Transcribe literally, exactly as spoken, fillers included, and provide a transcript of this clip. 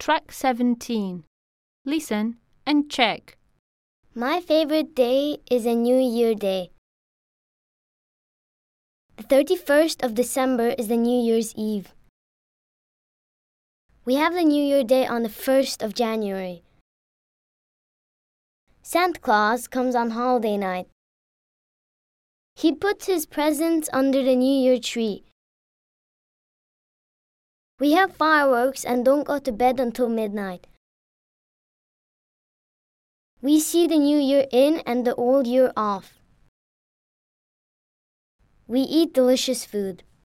Track seventeen. Listen and check. My favorite day is a New Year Day. The thirty-first of December is the New Year's Eve. We have the New Year Day on the first of January. Santa Claus comes on holiday night. He puts his presents under the New Year tree. We have fireworks and don't go to bed until midnight. We see the New Year in and the old year off. We eat delicious food.